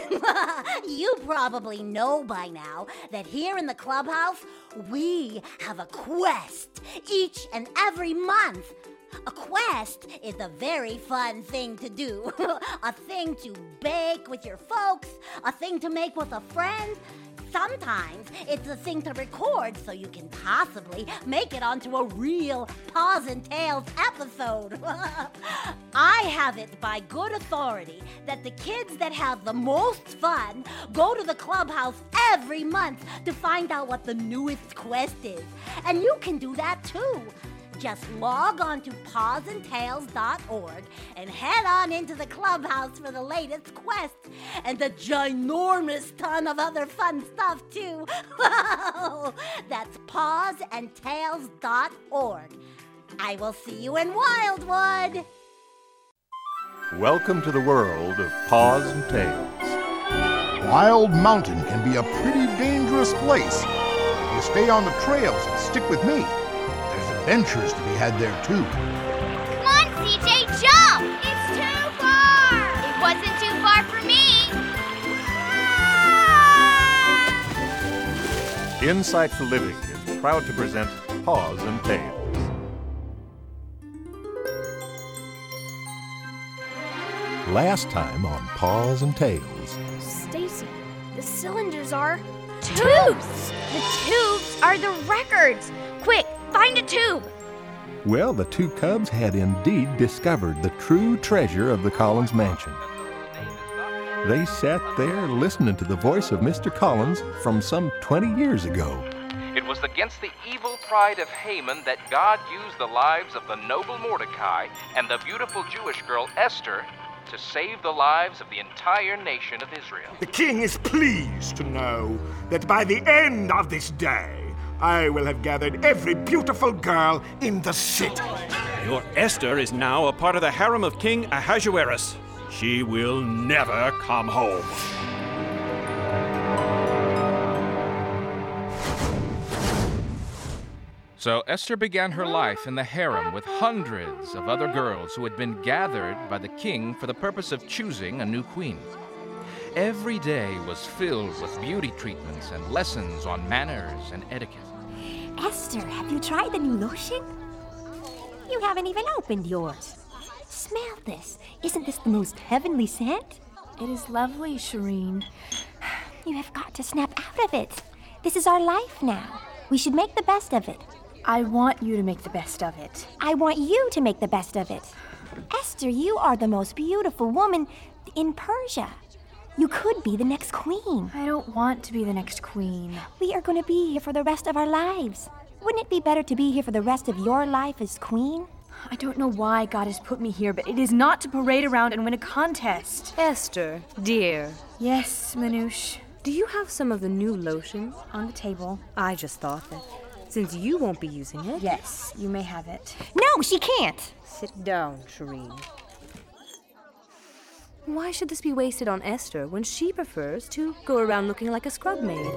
You probably know by now that here in the clubhouse, we have a quest each and every month. A quest is a very fun thing to do. A thing to bake with your folks, a thing to make with a friend. Sometimes it's a thing to record so you can possibly make it onto a real Paws and Tails episode. I have it by good authority that the kids that have the most fun go to the clubhouse every month to find out what the newest quest is. And you can do that too. Just log on to pawsandtails.org and head on into the clubhouse for the latest quest and a ginormous ton of other fun stuff too. That's pawsandtails.org. I will see you in Wildwood. Welcome to the world of Paws and Tails. Wild Mountain can be a pretty dangerous place. If you stay on the trails and stick with me, adventures to be had there too. Come on, CJ, jump! It's too far! It wasn't too far for me! Insight for Living is proud to present Paws and Tails. Last time on Paws and Tails. Stacy, the cylinders are tubes! The tubes are the records! Quick, find a tube! Well, the two cubs had indeed discovered the true treasure of the Collins mansion. They sat there listening to the voice of Mr. Collins from some 20 years ago. It was against the evil pride of Haman that God used the lives of the noble Mordecai and the beautiful Jewish girl Esther to save the lives of the entire nation of Israel. The king is pleased to know that by the end of this day, I will have gathered every beautiful girl in the city. Your Esther is now a part of the harem of King Ahasuerus. She will never come home. So Esther began her life in the harem with hundreds of other girls who had been gathered by the king for the purpose of choosing a new queen. Every day was filled with beauty treatments and lessons on manners and etiquette. Esther, have you tried the new lotion? You haven't even opened yours. Smell this. Isn't this the most heavenly scent? It is lovely, Shireen. You have got to snap out of it. This is our life now. We should make the best of it. I want you to make the best of it. I want you to make the best of it. Esther, you are the most beautiful woman in Persia. You could be the next queen. I don't want to be the next queen. We are going to be here for the rest of our lives. Wouldn't it be better to be here for the rest of your life as queen? I don't know why God has put me here, but it is not to parade around and win a contest. Esther, dear. Yes, Manouche. Do you have some of the new lotion? On the table. I just thought that since you won't be using it... Yes, you may have it. No, she can't. Sit down, Shireen. Why should this be wasted on Esther when she prefers to go around looking like a scrub maid?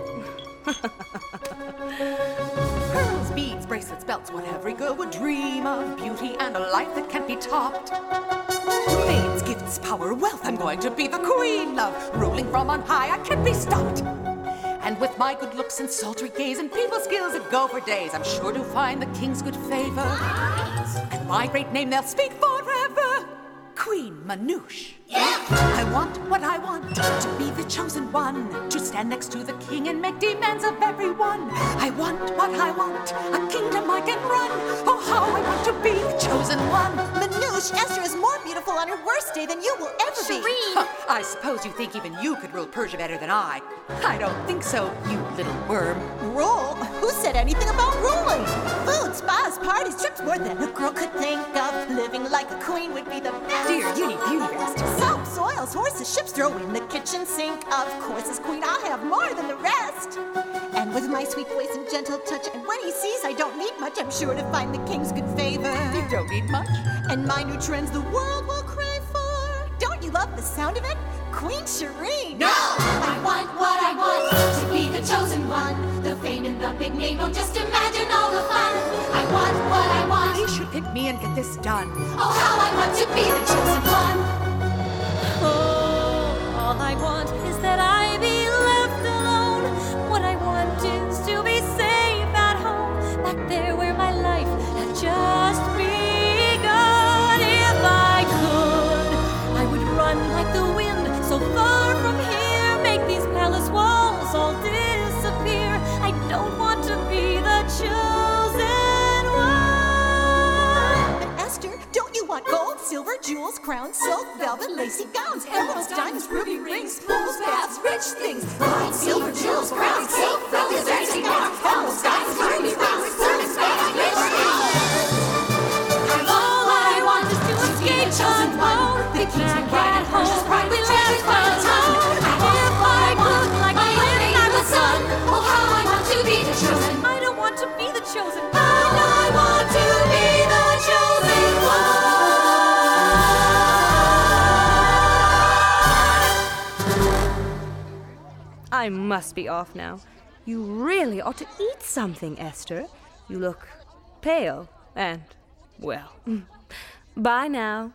Pearls, beads, bracelets, belts, what every girl would dream of. Beauty and a life that can't be topped. Maids, gifts, power, wealth, I'm going to be the queen, love. Ruling from on high, I can't be stopped. And with my good looks and sultry gaze and people skills that go for days, I'm sure to find the king's good favor. And my great name they'll speak forever. Queen Manouche. Yeah. I want what I want, to be the chosen one, to stand next to the king and make demands of everyone. I want what I want, a kingdom I can run. Oh, how I want to be the chosen one. Manouche, Esther is more beautiful on her worst day than you will ever be. Shireen! I suppose you think even you could rule Persia better than I. I don't think so, you little worm. Rule? Who said anything about ruling? Food, spas, parties, trips, more than a girl could think of. Living like a queen would be the best. Dear, you need beauty rest. Soaps, oils, horses, ships, throw in the kitchen sink. Of course, as queen, I'll have more than the rest. And with my sweet voice and gentle touch, and when he sees I don't need much, I'm sure to find the king's good favor. You don't need much. And my new trends the world will crave for. Don't you love the sound of it? Queen Shireen! No! I want what I want, to be the chosen one. The fame and the big name, oh, just imagine all the fun. I want what I want. He should pick me and get this done. Oh, how I want to be the chosen one. Oh, all I want is that crowns, silk, velvet, lacy gowns, emeralds, diamonds, ruby rings, pools, baths, rich things, wine, silver, jewels, crowns, silk, velvet, lacy gowns, emeralds, diamonds, ruby rings, pools, baths, rich things. All I want is to escape chosen one. The king's cat home, pride we left alone. If I could, like my living I was son. Oh, how I want to be the chosen. I don't want to be the chosen. I want to be the chosen one. I must be off now. You really ought to eat something, Esther. You look pale and, well, bye now.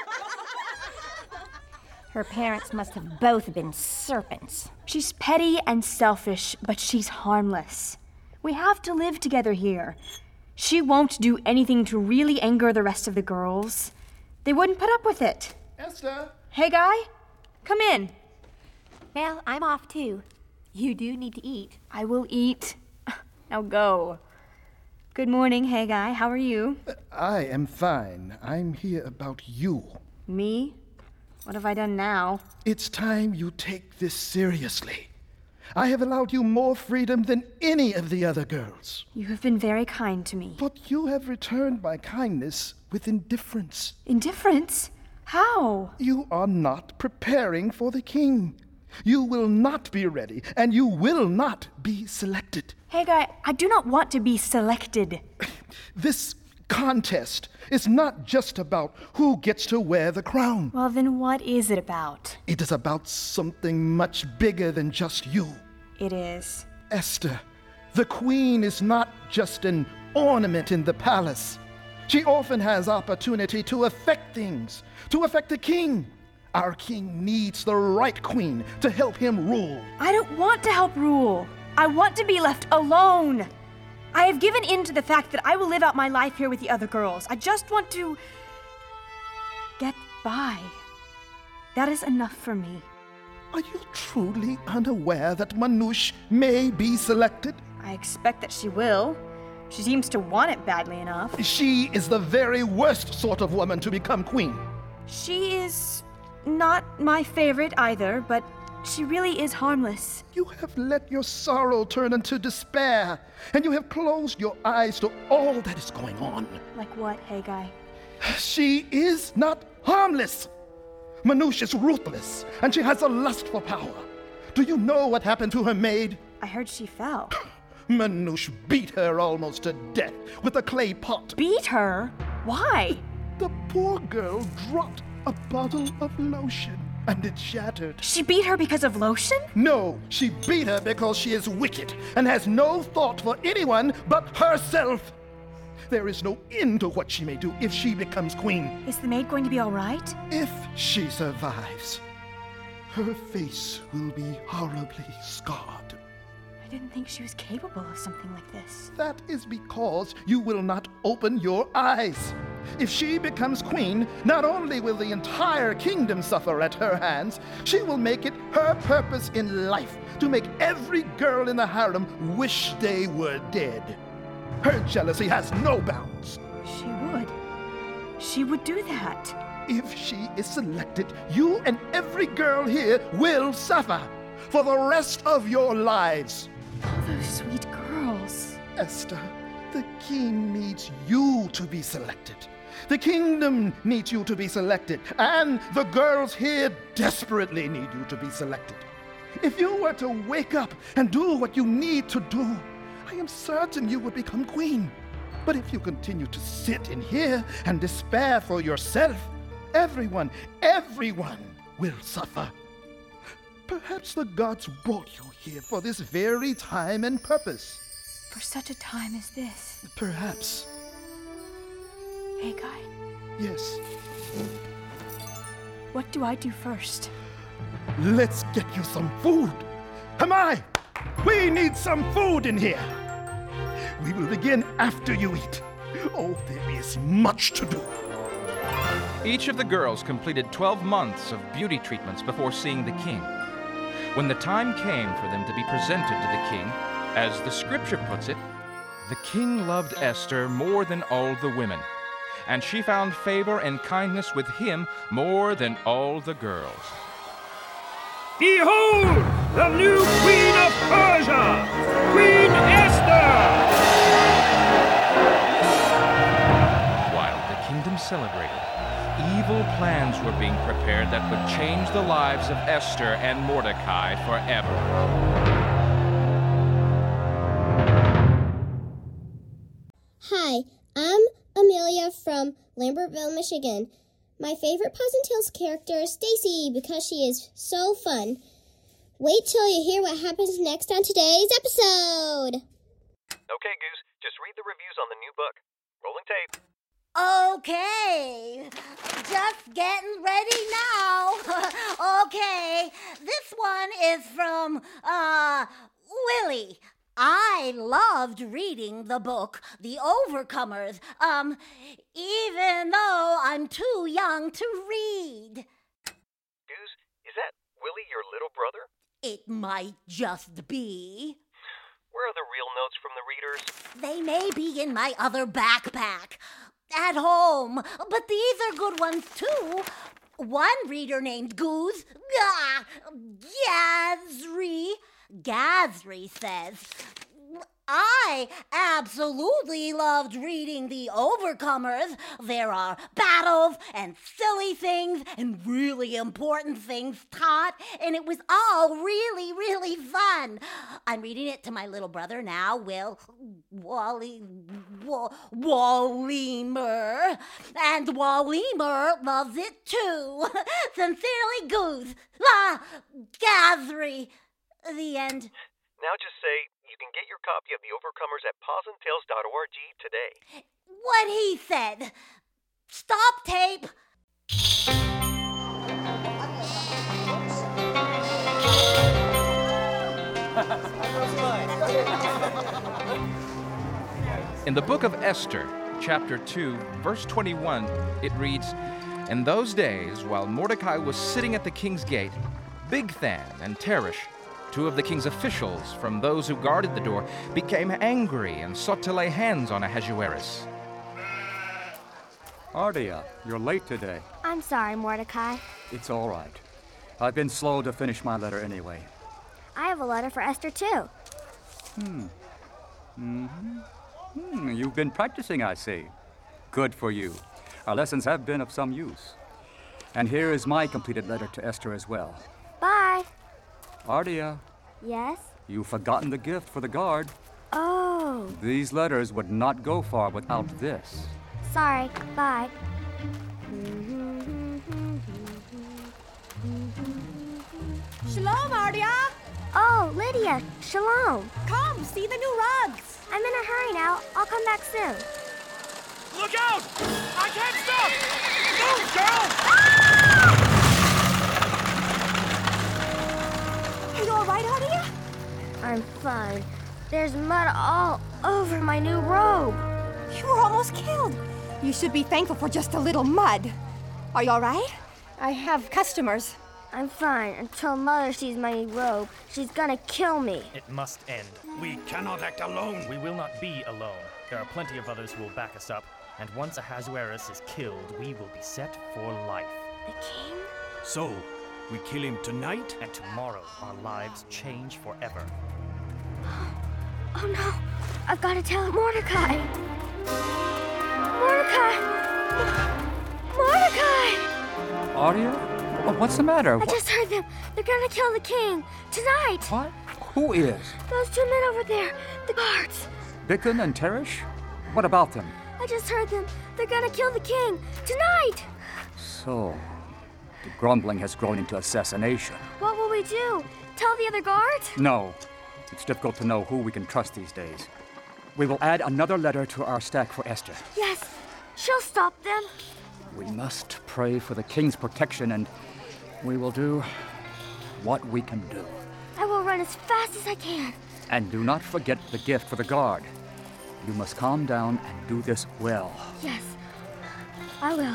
Her parents must have both been serpents. She's petty and selfish, but she's harmless. We have to live together here. She won't do anything to really anger the rest of the girls. They wouldn't put up with it. Esther! Hey, Guy, come in. Well, I'm off too. You do need to eat. I will eat. Now go. Good morning, Hey Guy. How are you? I am fine. I'm here about you. Me? What have I done now? It's time you take this seriously. I have allowed you more freedom than any of the other girls. You have been very kind to me. But you have returned my kindness with indifference. Indifference? How? You are not preparing for the king. You will not be ready, and you will not be selected. Hey, Guy, I do not want to be selected. This contest is not just about who gets to wear the crown. Well, then what is it about? It is about something much bigger than just you. It is. Esther, the queen is not just an ornament in the palace. She often has opportunity to affect things, to affect the king. Our king needs the right queen to help him rule. I don't want to help rule. I want to be left alone. I have given in to the fact that I will live out my life here with the other girls. I just want to get by. That is enough for me. Are you truly unaware that Manouche may be selected? I expect that she will. She seems to want it badly enough. She is the very worst sort of woman to become queen. She is not my favorite either, but she really is harmless. You have let your sorrow turn into despair, and you have closed your eyes to all that is going on. Like what, Hey Guy? She is not harmless. Manouche is ruthless, and she has a lust for power. Do you know what happened to her maid? I heard she fell. Manouche beat her almost to death with a clay pot. Beat her? Why? The poor girl dropped a bottle of lotion, and it shattered. She beat her because of lotion? No, she beat her because she is wicked and has no thought for anyone but herself. There is no end to what she may do if she becomes queen. Is the maid going to be all right? If she survives, her face will be horribly scarred. I didn't think she was capable of something like this. That is because you will not open your eyes. If she becomes queen, not only will the entire kingdom suffer at her hands, she will make it her purpose in life to make every girl in the harem wish they were dead. Her jealousy has no bounds. She would. She would do that. If she is selected, you and every girl here will suffer for the rest of your lives. Those sweet girls. Esther, the king needs you to be selected. The kingdom needs you to be selected. And the girls here desperately need you to be selected. If you were to wake up and do what you need to do, I am certain you would become queen. But if you continue to sit in here and despair for yourself, everyone will suffer. Perhaps the gods brought you here for this very time and purpose. For such a time as this. Perhaps. Hey, Guy. Yes. What do I do first? Let's get you some food. Hermione, we need some food in here. We will begin after you eat. Oh, there is much to do. Each of the girls completed 12 months of beauty treatments before seeing the king. When the time came for them to be presented to the king, as the scripture puts it, the king loved Esther more than all the women, and she found favor and kindness with him more than all the girls. Behold, the new Queen of Persia, Queen Esther! While the kingdom celebrated, evil plans were being prepared that would change the lives of Esther and Mordecai forever. Hi, I'm Amelia from Lambertville, Michigan. My favorite Paws and Tales character is Stacy because she is so fun. Wait till you hear what happens next on today's episode. Okay, Goose, just read the reviews on the new book. Rolling tape. Okay, just getting ready now. Okay, this one is from, Willie. I loved reading the book, The Overcomers, even though I'm too young to read. Goose, is that Willie your little brother? It might just be. Where are the real notes from the readers? They may be in my other backpack. At home, but these are good ones too. One reader named Goose, Gazri says, I absolutely loved reading The Overcomers. There are battles and silly things and really important things taught, and it was all really, really fun. I'm reading it to my little brother now, Wallimer, and Wallimer loves it too. Sincerely, Goose. Gazri. The end. Now just say, you can get your copy of The Overcomers at pawsandtales.org today. What he said. Stop tape. In the book of Esther, chapter 2, verse 21, it reads, In those days, while Mordecai was sitting at the king's gate, Bigthan and Teresh, two of the king's officials from those who guarded the door, became angry and sought to lay hands on Ahasuerus. Ardia, you're late today. I'm sorry, Mordecai. It's all right. I've been slow to finish my letter anyway. I have a letter for Esther, too. You've been practicing, I see. Good for you. Our lessons have been of some use. And here is my completed letter to Esther as well. Bye. Ardia. Yes? You've forgotten the gift for the guard. Oh. These letters would not go far without this. Sorry. Bye. Shalom, Ardia. Oh, Lydia. Shalom. Come, see the new rugs. I'm in a hurry now. I'll come back soon. Look out! I can't stop! Move, girl! Are you all right, Ardia? I'm fine. There's mud all over my new robe. You were almost killed. You should be thankful for just a little mud. Are you all right? I have customers. I'm fine until Mother sees my new robe. She's gonna kill me. It must end. We cannot act alone. We will not be alone. There are plenty of others who will back us up. And once Ahasuerus is killed, we will be set for life. The king? So, we kill him tonight? And tomorrow, our lives change forever. Oh no! I've got to tell Mordecai! Mordecai! Mordecai! Ardia? What's the matter? I just heard them. They're gonna kill the king. Tonight! What? Who is? Those two men over there. The guards. Bigthan and Teresh? What about them? I just heard them. They're gonna kill the king. Tonight! So, the grumbling has grown into assassination. What will we do? Tell the other guards? No. It's difficult to know who we can trust these days. We will add another letter to our stack for Esther. Yes. She'll stop them. We must pray for the king's protection, and we will do what we can do. I will run as fast as I can. And do not forget the gift for the guard. You must calm down and do this well. Yes, I will.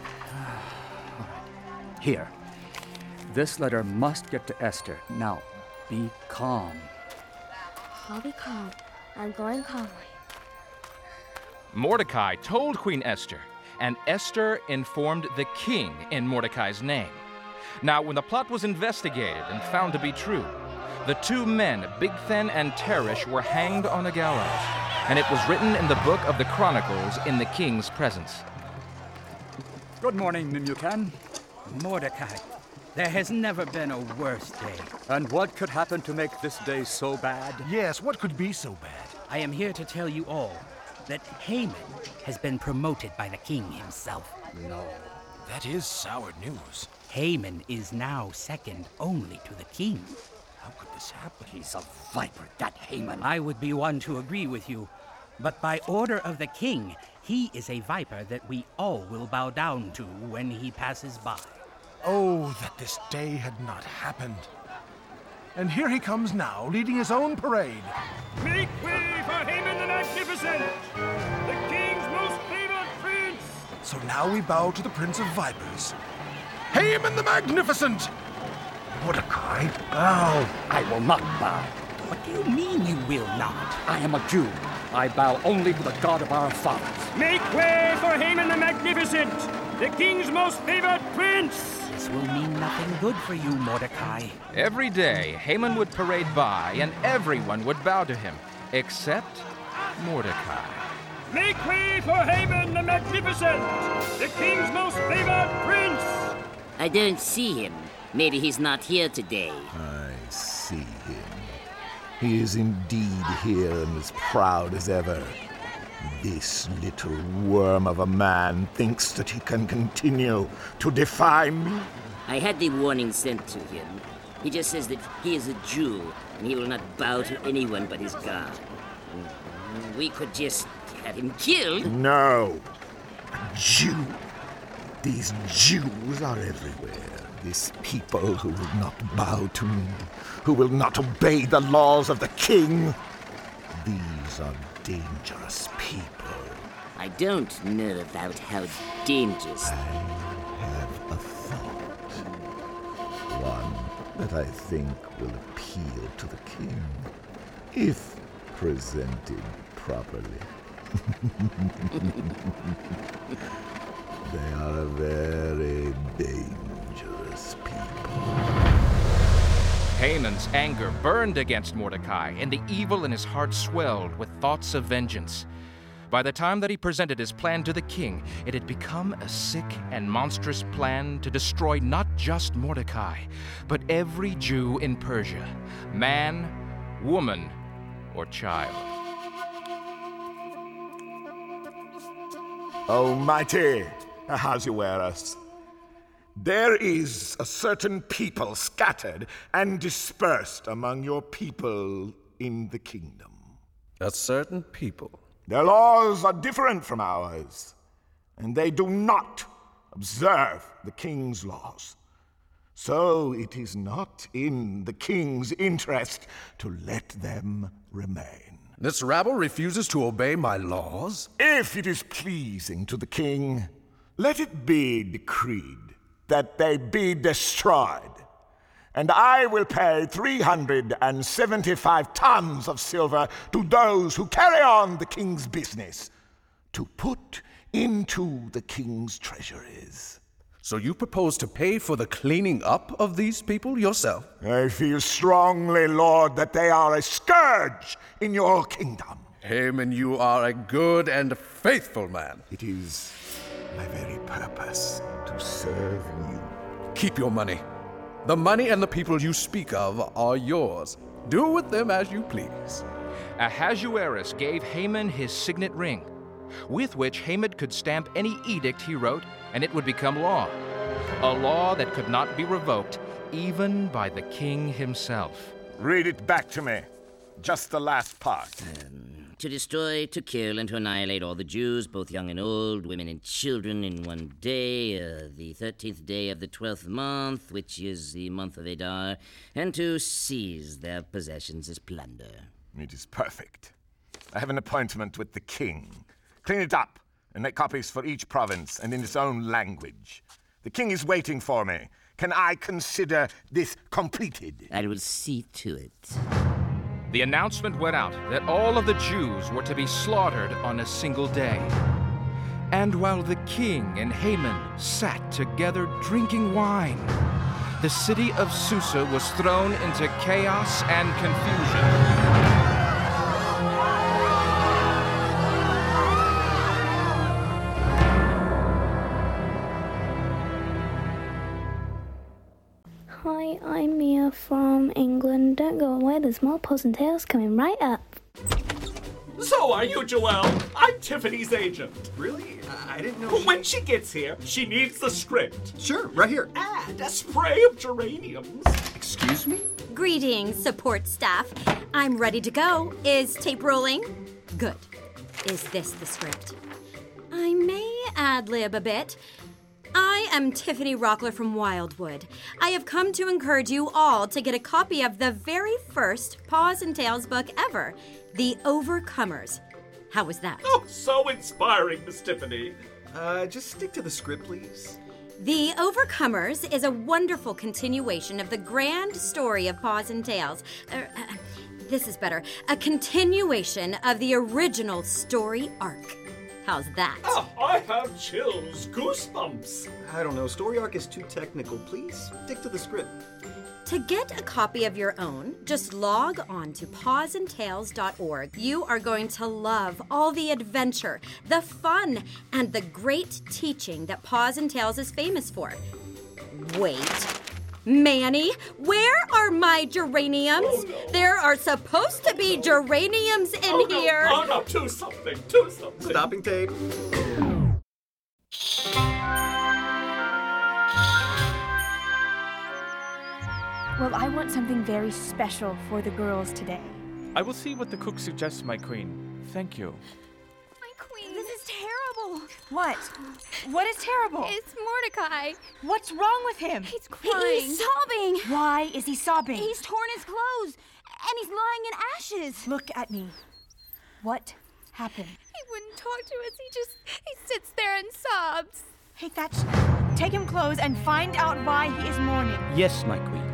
Here. This letter must get to Esther. Now, be calm. I'll be calm. I'm going calmly. Mordecai told Queen Esther, and Esther informed the king in Mordecai's name. Now, when the plot was investigated and found to be true, the two men, Bigthan and Teresh, were hanged on a gallows, and it was written in the book of the Chronicles in the king's presence. Good morning, Nimeucan. Mordecai, there has never been a worse day. And what could happen to make this day so bad? Yes, what could be so bad? I am here to tell you all that Haman has been promoted by the king himself. No. That is sour news. Haman is now second only to the king. How could this happen? He's a viper, that Haman. I would be one to agree with you, but by order of the king, he is a viper that we all will bow down to when he passes by. Oh, that this day had not happened. And here he comes now, leading his own parade. Make way for Haman the Magnificent, the king's most favored prince! So now we bow to the Prince of Vipers. Haman the Magnificent! Mordecai, bow. I will not bow. What do you mean you will not? I am a Jew. I bow only to the God of our fathers. Make way for Haman the Magnificent, the king's most favored prince! This will mean nothing good for you, Mordecai. Every day, Haman would parade by, and everyone would bow to him, except Mordecai. Make way for Haman the Magnificent, the king's most favored prince! I don't see him. Maybe he's not here today. I see him. He is indeed here and as proud as ever. This little worm of a man thinks that he can continue to defy me. I had the warning sent to him. He just says that he is a Jew, and he will not bow to anyone but his God. We could just have him killed. No. A Jew. These Jews are everywhere. This people who will not bow to me, who will not obey the laws of the king. These are dangerous people. I don't know about how dangerous. I have a thought. One that I think will appeal to the king, if presented properly. They are a very dangerous people. Haman's anger burned against Mordecai, and the evil in his heart swelled with thoughts of vengeance. By the time that he presented his plan to the king, it had become a sick and monstrous plan to destroy not just Mordecai, but every Jew in Persia, man, woman, or child. Almighty Ahasuerus, there is a certain people scattered and dispersed among your people in the kingdom. A certain people? Their laws are different from ours, and they do not observe the king's laws. So it is not in the king's interest to let them remain. This rabble refuses to obey my laws? If it is pleasing to the king, let it be decreed that they be destroyed, and I will pay 375 tons of silver to those who carry on the king's business, to put into the king's treasuries. So you propose to pay for the cleaning up of these people yourself? I feel strongly, Lord, that they are a scourge in your kingdom. Haman, you are a good and faithful man. It is my very purpose to serve you. Keep your money. The money and the people you speak of are yours. Do with them as you please. Ahasuerus gave Haman his signet ring, with which Haman could stamp any edict he wrote, and it would become law. A law that could not be revoked, even by the king himself. Read it back to me. Just the last part. To destroy, to kill, and to annihilate all the Jews, both young and old, women and children, in one day, the 13th day of the 12th month, which is the month of Adar, and to seize their possessions as plunder. It is perfect. I have an appointment with the king. Clean it up and make copies for each province and in its own language. The king is waiting for me. Can I consider this completed? I will see to it. The announcement went out that all of the Jews were to be slaughtered on a single day. And while the king and Haman sat together drinking wine, the city of Susa was thrown into chaos and confusion. Hi, I'm Mia from England. Don't go away, there's more Paws and Tails coming right up. So are you, Joelle? I'm Tiffany's agent. Really? I didn't know. When she gets here, she needs the script. Sure, right here. And a spray of geraniums. Excuse me? Greetings, support staff. I'm ready to go. Is tape rolling? Good. Is this the script? I may ad-lib a bit. I am Tiffany Rockler from Wildwood. I have come to encourage you all to get a copy of the very first Paws and Tails book ever, The Overcomers. How was that? Oh, so inspiring, Miss Tiffany. Just stick to the script, please. The Overcomers is a wonderful continuation of the grand story of Paws and Tails. This is better. A continuation of the original story arc. How's that? Oh, I have chills, goosebumps. I don't know, story arc is too technical. Please stick to the script. To get a copy of your own, just log on to pawsandtails.org. You are going to love all the adventure, the fun, and the great teaching that Paws and Tails is famous for. Wait. Manny, where are my geraniums? Oh, no. There are supposed to be geraniums in here. Oh, no, do something, do something. Stopping tape. Well, I want something very special for the girls today. I will see what the cook suggests, my queen. Thank you. This is terrible. What? What is terrible? It's Mordecai. What's wrong with him? He's crying. He's sobbing. Why is he sobbing? He's torn his clothes, and he's lying in ashes. Look at me. What happened? He wouldn't talk to us. He sits there and sobs. Hey, Thatch, take him clothes and find out why he is mourning. Yes, my queen.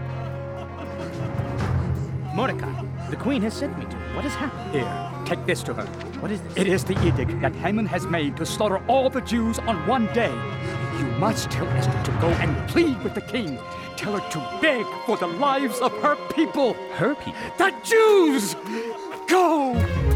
Mordecai, the queen has sent me to. What has happened? Here, take this to her. What is this? It is the edict that Haman has made to slaughter all the Jews on one day. You must tell Esther to go and plead with the king. Tell her to beg for the lives of her people. Her people? The Jews! Go!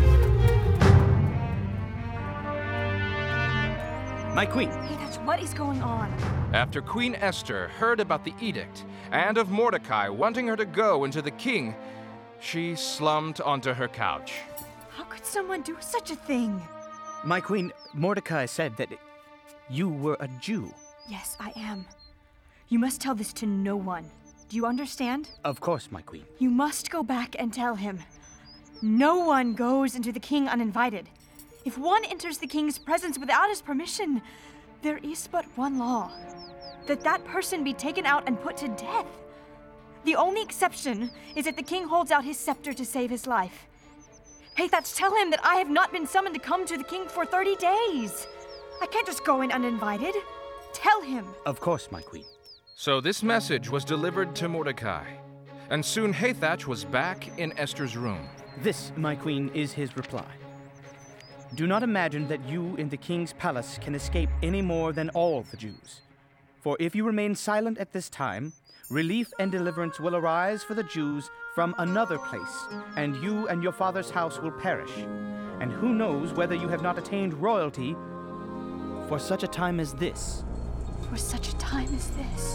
My queen. Hey, Thatch, what is going on? After Queen Esther heard about the edict and of Mordecai wanting her to go into the king, she slumped onto her couch. How could someone do such a thing? My queen, Mordecai said that you were a Jew. Yes, I am. You must tell this to no one. Do you understand? Of course, my queen. You must go back and tell him. No one goes into the king uninvited. If one enters the king's presence without his permission, there is but one law. That person be taken out and put to death. The only exception is if the king holds out his scepter to save his life. Hey, Thatch, tell him that I have not been summoned to come to the king for 30 days. I can't just go in uninvited. Tell him. Of course, my queen. So this message was delivered to Mordecai, and soon Hathach was back in Esther's room. This, my queen, is his reply. Do not imagine that you in the king's palace can escape any more than all the Jews. For if you remain silent at this time, relief and deliverance will arise for the Jews from another place, and you and your father's house will perish. And who knows whether you have not attained royalty for such a time as this. For such a time as this.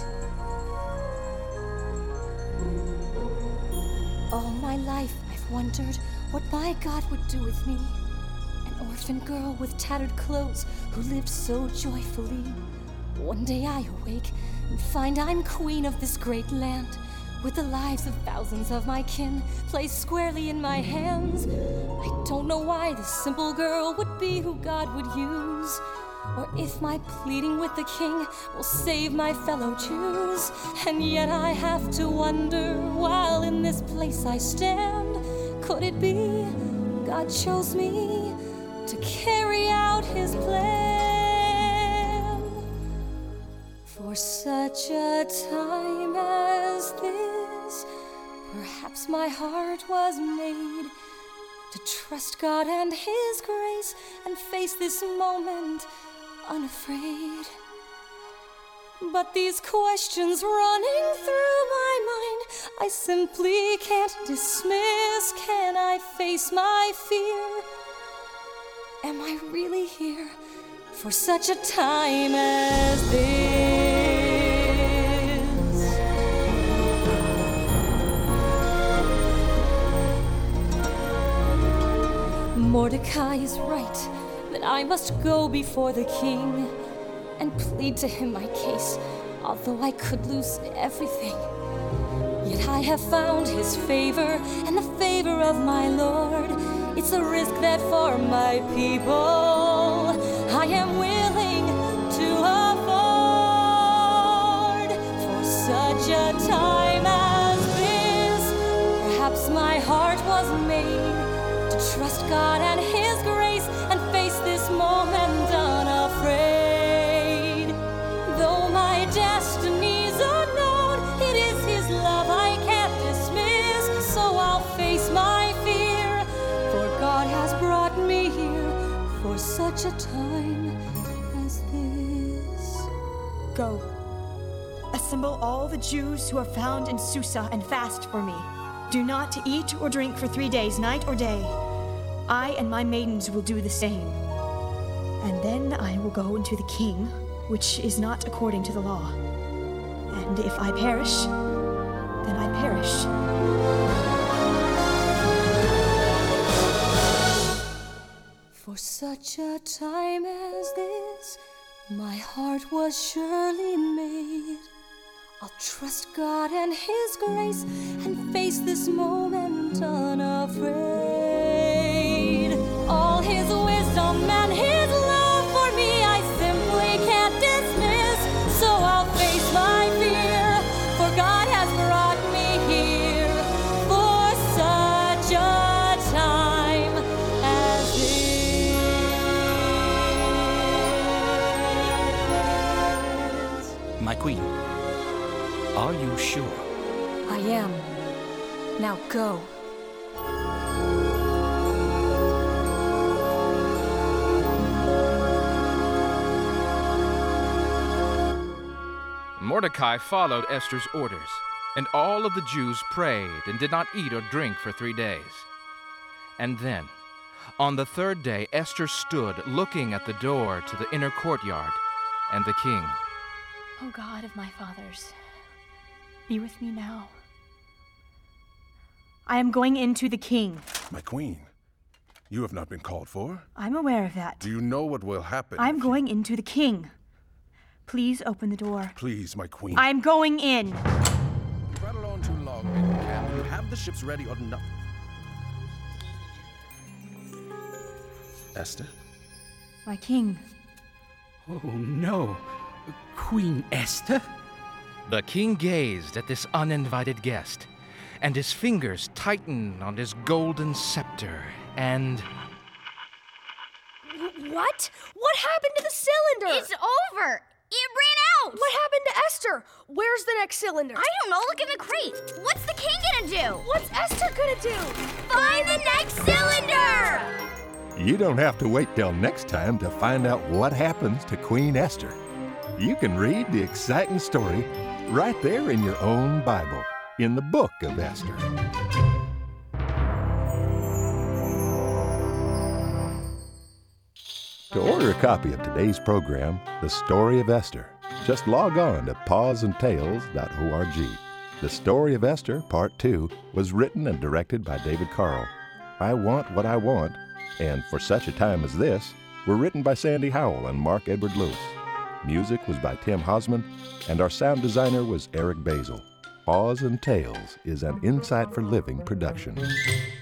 All my life I've wondered what my God would do with me. An orphan girl with tattered clothes who lived so joyfully. One day I awake and find I'm queen of this great land, with the lives of thousands of my kin placed squarely in my hands. I don't know why this simple girl would be who God would use, or if my pleading with the king will save my fellow Jews. And yet I have to wonder, while in this place I stand, could it be God chose me to carry out his plan? For such a time as this, perhaps my heart was made to trust God and his grace and face this moment unafraid. But these questions running through my mind, I simply can't dismiss. Can I face my fear? Am I really here for such a time as this? Mordecai is right that I must go before the king and plead to him my case, although I could lose everything. Yet I have found his favor and the favor of my Lord. It's a risk that for my people I am willing to afford. For such a time as this, perhaps my heart was made to trust God and his grace and face this moment unafraid. Though my destiny's unknown, it is his love I can't dismiss. So I'll face my fear, for God has brought me here for such a time as this. Go. Assemble all the Jews who are found in Susa and fast for me. Do not eat or drink for 3 days, night or day. I and my maidens will do the same. And then I will go into the king, which is not according to the law. And if I perish, then I perish. For such a time as this, my heart was surely made. I'll trust God and his grace and face this moment unafraid. All his wisdom and his love for me I simply can't dismiss. So I'll face my fear, for God has brought me here for such a time as this. My queen, are you sure? I am. Now go. Mordecai followed Esther's orders, and all of the Jews prayed and did not eat or drink for 3 days. And then, on the 3rd day, Esther stood looking at the door to the inner courtyard, and the king. O God of my fathers, be with me now. I am going into the king. My queen, you have not been called for. I'm aware of that. Do you know what will happen? I'm going into the king. Please open the door. Please, my queen. I'm going in. You've rattled on too long, Lady Cam. Do you have the ships ready or not? Esther? My king. Oh, no. Queen Esther? The king gazed at this uninvited guest, and his fingers tightened on his golden scepter, and... What? What happened to the cylinder? It's over! It ran out! What happened to Esther? Where's the next cylinder? I don't know. Look in the crate. What's the king gonna do? What's Esther gonna do? Find the next cylinder! You don't have to wait till next time to find out what happens to Queen Esther. You can read the exciting story right there in your own Bible, in the book of Esther. To order a copy of today's program, The Story of Esther, just log on to pawsandtails.org. The Story of Esther, Part 2, was written and directed by David Carl. I Want What I Want and For Such a Time as This were written by Sandy Howell and Mark Edward Lewis. Music was by Tim Hosman, and our sound designer was Eric Basil. Paws and Tales is an Insight for Living production.